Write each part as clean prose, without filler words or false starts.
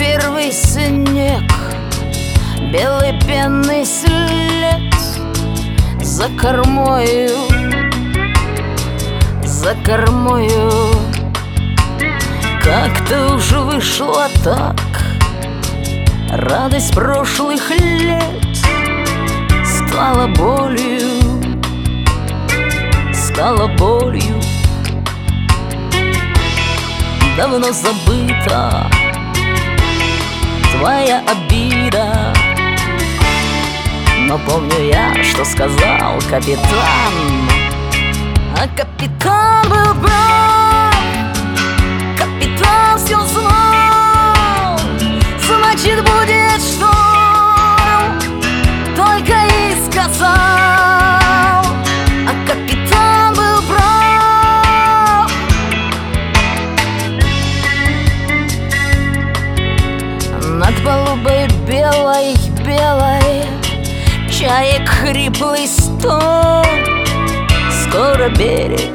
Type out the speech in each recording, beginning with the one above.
первый снег, белый пенный след за кормою, за кормою. Как-то уж вышло так, радость прошлых лет стала болью, стала болью. Давно забыта твоя обида, но помню я, что сказал капитан. А капитан был прав, капитан все знал. Значит, будет шторм, только и сказал. А капитан был прав. Над палубой белой, белой чаек хриплый стон. Скоро берег,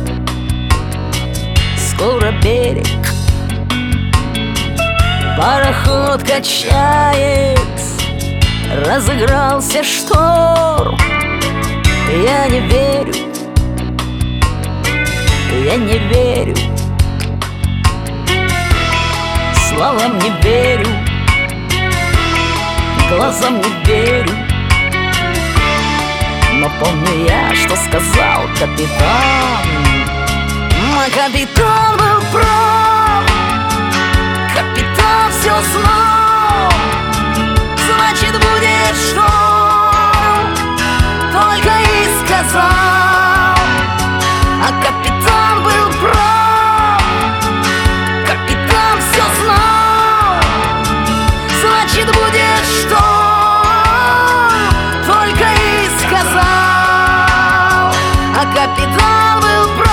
скоро берег. Пароход качает, разыгрался шторм. Я не верю, я не верю, словам не верю, глазам не верю. Но помню я, что сказал капитан. А капитан был прав, капитан все знал. Значит, будет шторм, только и сказал. А капитан был прав, капитан все знал. Значит, будет шторм, только и сказал. А капитан был прав.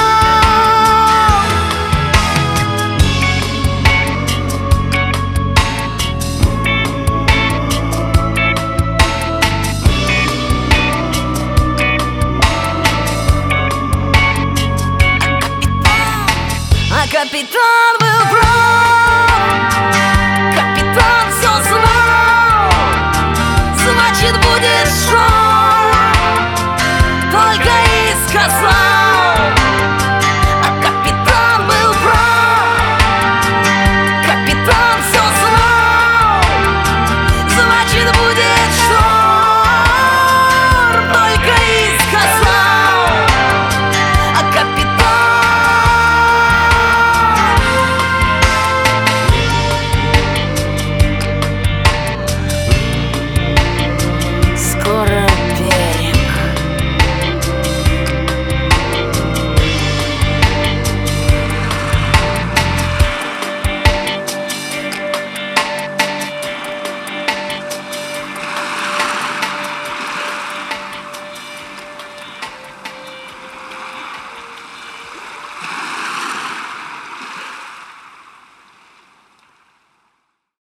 Капитан был прав, капитан все знал. Значит, будет шторм, только и сказал.